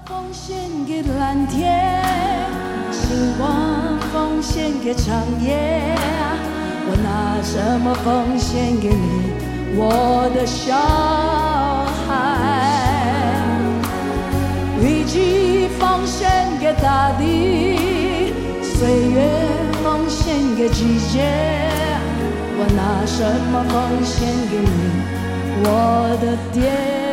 奉献给蓝天，星光奉献给长夜，我拿什么奉献给你，我的小孩？雨季奉献给大地，岁月奉献给季节，我拿什么奉献给你，我的爹？